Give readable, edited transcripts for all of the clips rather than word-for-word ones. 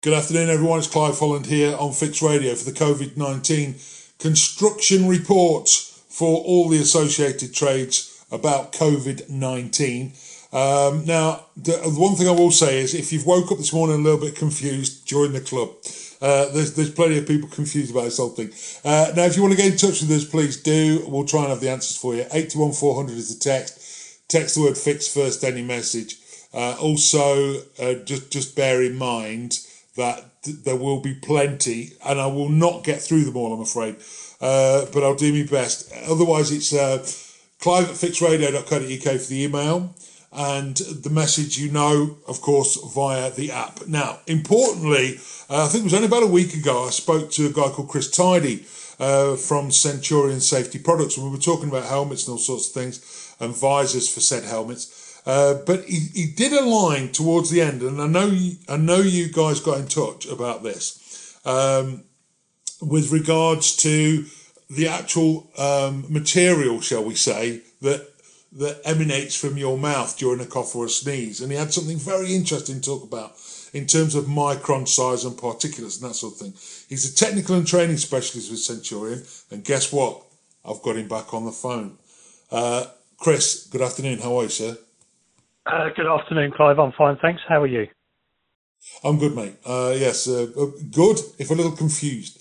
Good afternoon, everyone. It's Clive Holland here on Fix Radio for the COVID-19 construction report for all the associated trades about COVID-19. Now, the one thing I will say is if you've woke up this morning a little bit confused, join the club. There's plenty of people confused about this whole thing. Now, if you want to get in touch with us, please do. We'll try and have the answers for you. 81400 is the text. Text the word FIX first, any message. Also, just bear in mind that there will be plenty, and I will not get through them all, I'm afraid, but I'll do my best. Otherwise, it's clive@fixradio.co.uk for the email, and the message, of course, via the app. Now, importantly, I think it was only about a week ago, I spoke to a guy called Chris Tidy from Centurion Safety Products, and we were talking about helmets and all sorts of things, and visors for said helmets. But he did a line towards the end, and I know you guys got in touch about this with regards to the actual material, shall we say, that emanates from your mouth during a cough or a sneeze. And he had something very interesting to talk about in terms of micron size and particulates and that sort of thing. He's a technical and training specialist with Centurion, and guess what? I've got him back on the phone. Chris, good afternoon. How are you, sir? Good afternoon, Clive. I'm fine, thanks. How are you? I'm good, mate. Yes, good, if a little confused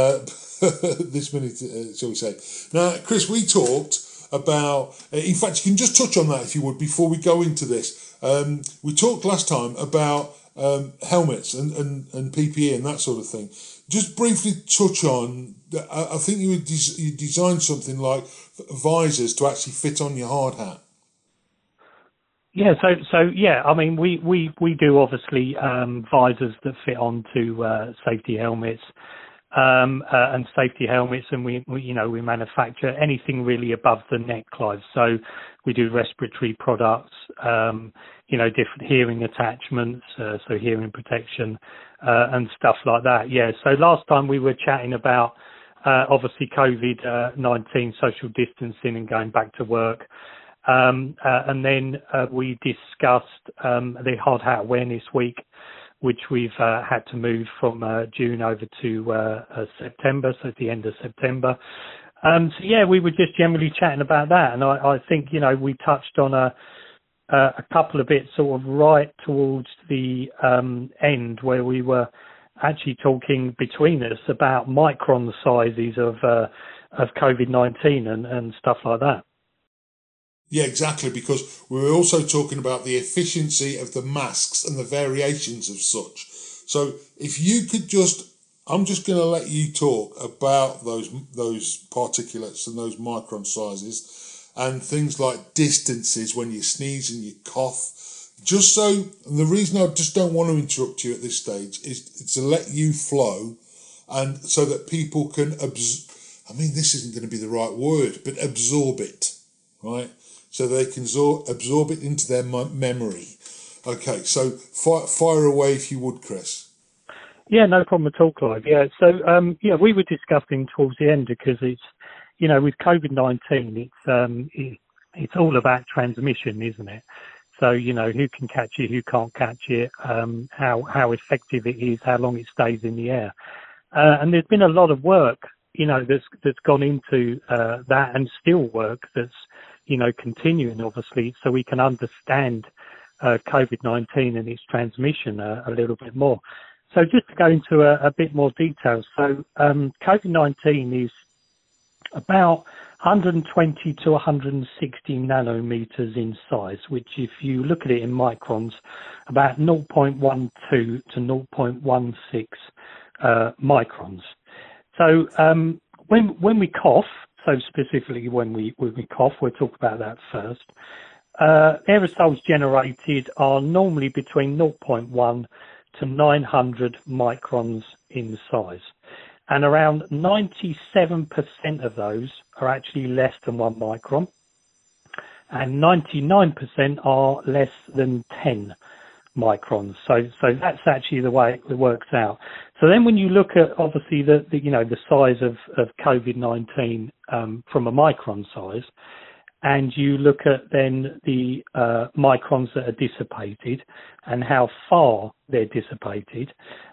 this minute, shall we say. Now, Chris, we talked about, in fact, you can just touch on that, if you would, before we go into this. We talked last time about helmets and PPE and that sort of thing. Just briefly touch on, I think you designed something like visors to actually fit on your hard hat. Yeah, so yeah, I mean, we do obviously visors that fit onto safety helmets and safety helmets, and we manufacture anything really above the neck, Clive. So we do respiratory products, different hearing attachments, so hearing protection and stuff like that. Yeah. So last time we were chatting about obviously COVID-19, social distancing, and going back to work. And then we discussed the Hard Hat Awareness Week, which we've had to move from June over to September, so at the end of September. So yeah, we were just generally chatting about that, and I think we touched on a couple of bits sort of right towards the end, where we were actually talking between us about micron sizes of COVID-19 and stuff like that. Yeah, exactly, because we were also talking about the efficiency of the masks and the variations of such. So if you could I'm just going to let you talk about those particulates and those micron sizes and things like distances when you sneeze and you cough. And the reason I just don't want to interrupt you at this stage is to let you flow, and so that people can this isn't going to be the right word, but absorb it, right? So they can absorb it into their memory. Okay, so fire away if you would, Chris. Yeah, no problem at all, Clive. Yeah, so we were discussing towards the end, because it's, with COVID-19, it's all about transmission, isn't it? So who can catch it, who can't catch it, how effective it is, how long it stays in the air, and there's been a lot of work, that's gone into that, and still work that's continuing, obviously, so we can understand COVID-19 and its transmission a little bit more. So just to go into a bit more detail. So COVID-19 is about 120 to 160 nanometers in size, which, if you look at it in microns, about 0.12 to 0.16 microns. So when we cough, so specifically when we cough, we'll talk about that first. Aerosols generated are normally between 0.1 to 900 microns in size. And around 97% of those are actually less than 1 micron. And 99% are less than 10 microns. So that's actually the way it works out. So then when you look at, obviously, the size of COVID-19 from a micron size, and you look at then the microns that are dissipated and how far they're dissipated,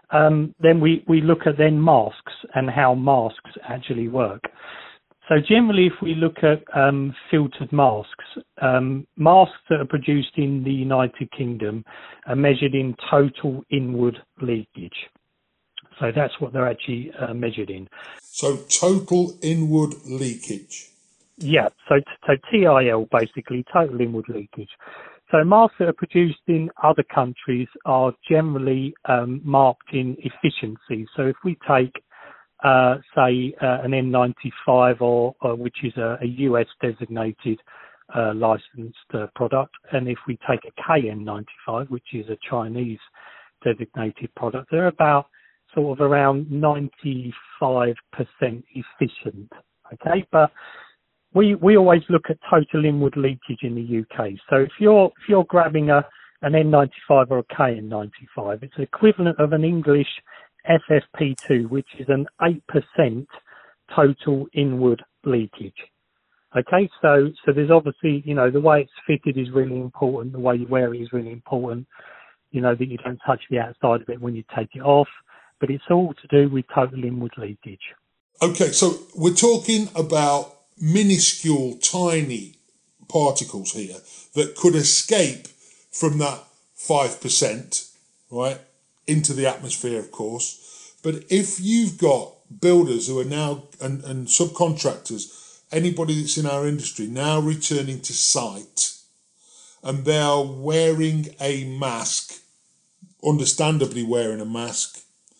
then we look at then masks and how masks actually work. So generally, if we look at filtered masks, masks that are produced in the United Kingdom are measured in total inward leakage. So that's what they're actually measured in. So total inward leakage. Yeah, so TIL, basically, total inward leakage. So masks that are produced in other countries are generally marked in efficiency. So if we take, say, an N95, or which is a US designated licensed product, and if we take a KN95, which is a Chinese designated product, they're about sort of around 95% efficient. Okay, but we always look at total inward leakage in the UK. So if you're grabbing an N95 or a KN95, it's equivalent of an English FFP2, which is an 8% total inward leakage. Okay, so there's obviously, the way it's fitted is really important. The way you wear it is really important. That you don't touch the outside of it when you take it off. But it's all to do with total inward leakage. Okay, so we're talking about minuscule, tiny particles here that could escape from that 5%, right, into the atmosphere, of course. But if you've got builders who are now, and subcontractors, anybody that's in our industry now returning to site, and they are wearing a mask, understandably wearing a mask,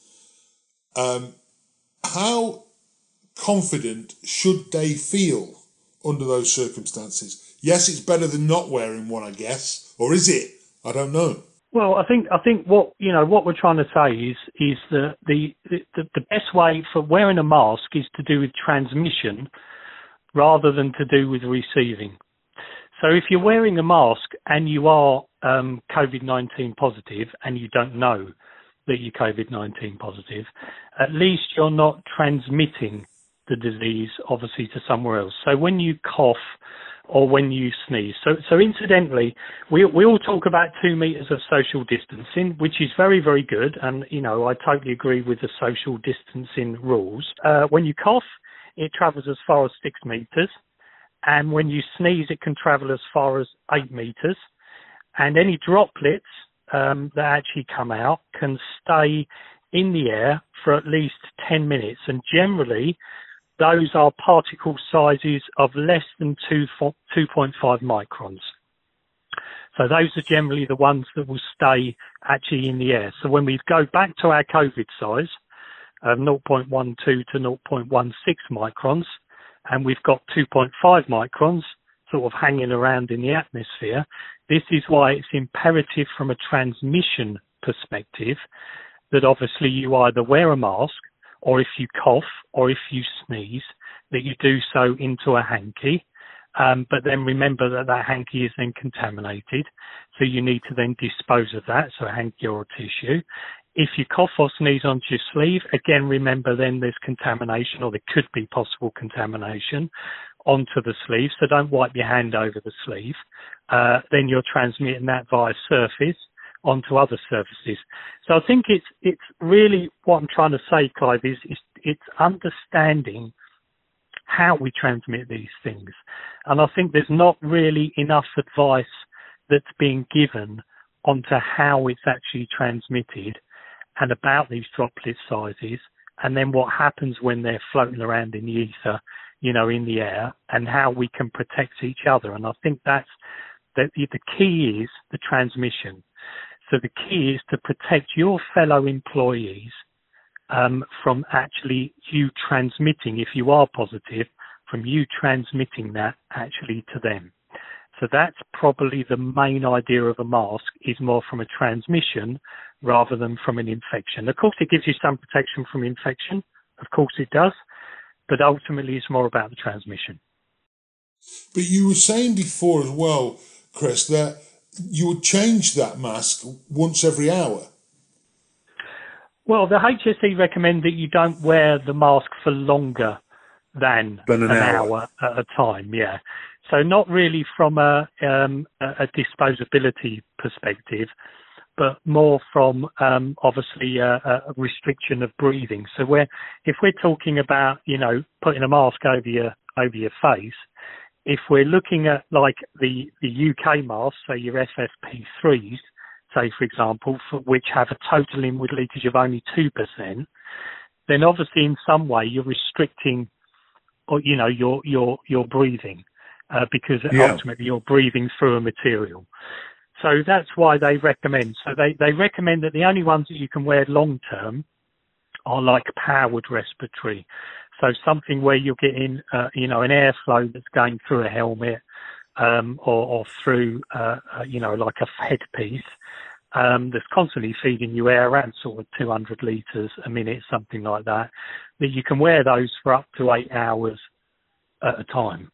how confident should they feel under those circumstances? Yes, it's better than not wearing one, I guess, or is it? I don't know. Well, I think what we're trying to say is that the best way for wearing a mask is to do with transmission rather than to do with receiving. So if you're wearing a mask and you are COVID-19 positive and you don't know that you're COVID-19 positive, at least you're not transmitting the disease, obviously, to somewhere else. So when you cough or when you sneeze. So incidentally, we all talk about 2 meters of social distancing, which is very, very good. And, I totally agree with the social distancing rules. When you cough, it travels as far as 6 meters. And when you sneeze, it can travel as far as 8 meters. And any droplets that actually come out can stay in the air for at least 10 minutes. And generally, those are particle sizes of less than 2.5 microns. So those are generally the ones that will stay actually in the air. So when we go back to our COVID size of 0.12 to 0.16 microns, and we've got 2.5 microns sort of hanging around in the atmosphere, this is why it's imperative from a transmission perspective that obviously you either wear a mask, or if you cough or if you sneeze, that you do so into a hanky. But then remember that hanky is then contaminated. So you need to then dispose of that, so a hanky or a tissue. If you cough or sneeze onto your sleeve, again, remember then there's contamination, or there could be possible contamination onto the sleeve. So don't wipe your hand over the sleeve. Then you're transmitting that via surface onto other surfaces. So I think it's really what I'm trying to say, Clive, is it's understanding how we transmit these things. And I think there's not really enough advice that's being given onto how it's actually transmitted and about these droplet sizes, and then what happens when they're floating around in the ether, in the air, and how we can protect each other. And I think that's the key is the transmission. So the key is to protect your fellow employees from actually you transmitting, if you are positive, from you transmitting that actually to them. So that's probably the main idea of a mask, is more from a transmission rather than from an infection. Of course, it gives you some protection from infection. Of course it does. But ultimately, it's more about the transmission. But you were saying before as well, Chris, that you would change that mask once every hour. Well, the HSE recommend that you don't wear the mask for longer than an hour at a time, yeah. So not really from a disposability perspective, but more from obviously a restriction of breathing. So if we're talking about, putting a mask over your face, if we're looking at like the UK masks, so your FFP3s, say for example, which have a total inward leakage of only 2%, then obviously in some way you're restricting, or your breathing, because ultimately you're breathing through a material. So that's why they recommend. So they recommend that the only ones that you can wear long term are like powered respiratory. So something where you're getting, an airflow that's going through a helmet, or through, like a headpiece, that's constantly feeding you air around sort of 200 litres a minute, something like that you can wear those for up to 8 hours at a time.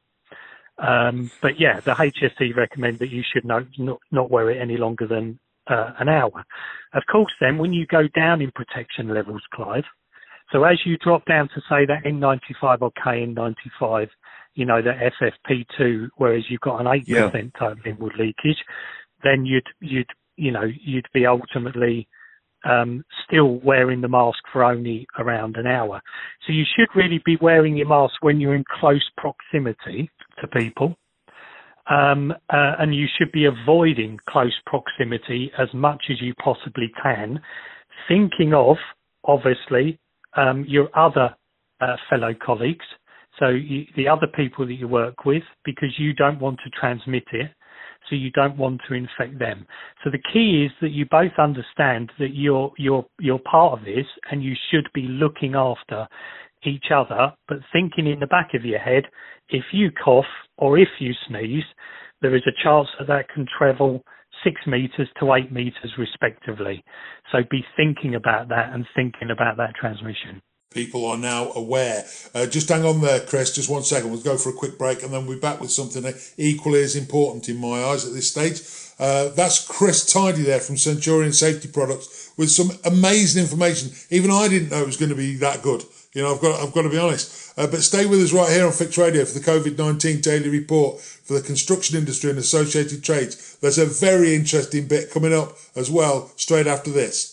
But yeah, the HSE recommend that you should not wear it any longer than an hour. Of course, then, when you go down in protection levels, Clive, so as you drop down to, say, that N95 or KN95, the FFP2, whereas you've got an 8% total inward leakage, then you'd be ultimately still wearing the mask for only around an hour. So you should really be wearing your mask when you're in close proximity to people. And you should be avoiding close proximity as much as you possibly can, thinking of, obviously, your other fellow colleagues, so the other people that you work with, because you don't want to transmit it, so you don't want to infect them. So the key is that you both understand that you're part of this, and you should be looking after each other, but thinking in the back of your head, if you cough or if you sneeze, there is a chance that can travel 6 metres to 8 metres respectively. So be thinking about that and thinking about that transmission. People are now aware. Just hang on there, Chris, just 1 second. We'll go for a quick break and then we'll be back with something equally as important in my eyes at this stage. That's Chris Tidy there from Centurion Safety Products with some amazing information. Even I didn't know it was going to be that good. I've got to be honest. But stay with us right here on Fix Radio for the COVID-19 daily report for the construction industry and associated trades. There's a very interesting bit coming up as well straight after this.